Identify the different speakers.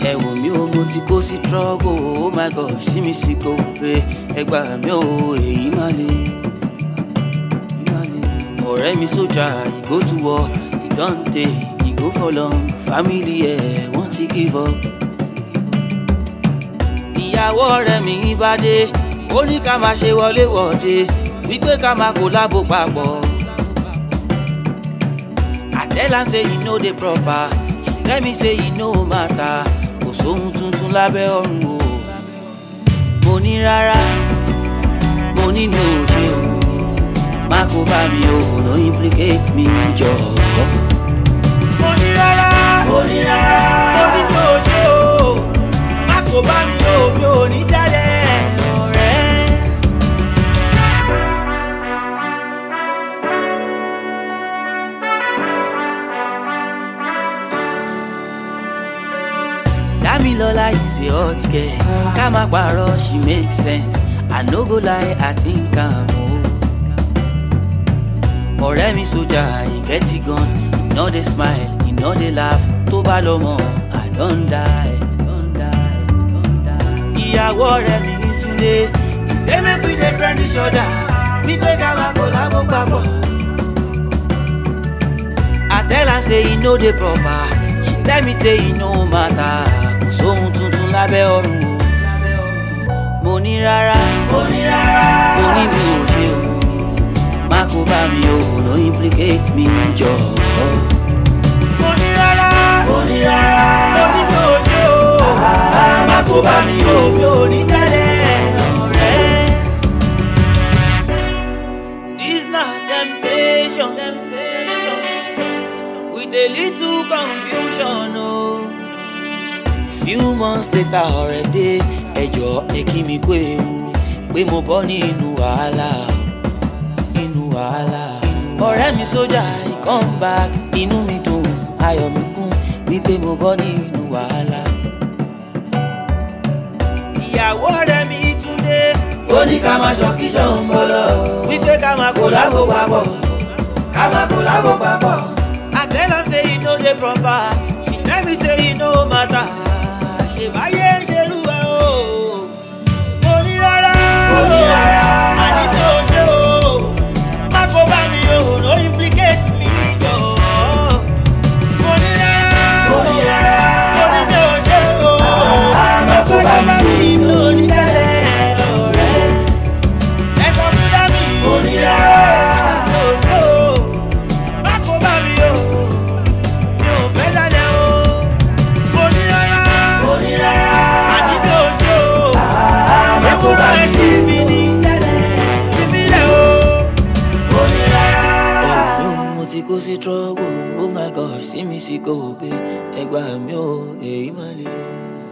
Speaker 1: ẹ wò mí o mo ti kó sí trouble, oh my god sí mi sí kò pé ẹ gbà mí o èyí má le. ọ̀rẹ́ mi sójà he go to war he don tey he go for long family ẹ̀ wọ́n ti give up. ìyàwó ọ̀rẹ́ mi bá dé ó ní ká máa ṣe wọléwọ̀de wípé ká máa kólàbò papọ̀. I tell am say you no dey proper she tell me say you no matter kò sóhun tuntun lábẹ́ ọ̀run o. mo ní rárá mo ní mi ò ṣe o má kó bá mi o no implicate mi jọ̀ọ́. mo ní rárá mo ní mi ò ṣe o má kó bá mi o mi ò ní dálẹ̀ ọ̀rẹ́. Damilola is a hot girl ká má parọ́ she make sense I no go lie I think am o. ọ̀rẹ́ mi sójà he get it gun he no dey smile he no dey laugh tó bá lọ mọ̀ I don die. ìyàwó ọ̀rẹ́ mi Túndé he say make we dey friend each other wípé ká máa kólàbò papọ̀. I tell am say he no dey proper she tell me say he no matter kò sóhun tuntun lábẹ́ ọ̀run o. mo ní rárá mo ní mi ò ṣe o má kó bá mi o no implicate mi jọ̀ọ́. mo ní rárá mo ní mi ò ṣe o má kó bá mi o mi ò ní dálẹ̀ ọ̀rẹ́. This na temptation with a little confusion o. Few months later already ẹjọ́ ẹ kí mi kú ewu pé mo bọ́ nínú wàhálà. ọ̀rẹ́ mi sójà he come back inú mi dùn ayọ̀ mi kún wípé mo bọ́ nínú wàhálà. ìyàwó ọ̀rẹ́ mi Túndé ó ní ká máa ṣọ̀kíṣọ̀ ń bọ̀ lọ wípé ká máa kólàbò papọ̀. I tell am say you no dey proper she tell me say you no matter ṣèbáyé ṣerú ẹ o. mo ní rárá àní mi ò ṣe o má kó bá mi o no implicate mi jọ̀ọ́. mo ní mi ò ṣe o má kó bá mi ò ní dálẹ̀ ọ̀rẹ́. ẹ sọ fún dami mo ní rárá mi ò ṣe o má kó bá mi o mi ò fẹ́ dálẹ̀ o. mo ní rárá àní mi ò ṣe o má kó bá mi sí mi ní kó sí trouble, oh my god sí mi sí kò pé ẹ gbà mí o èyí má le.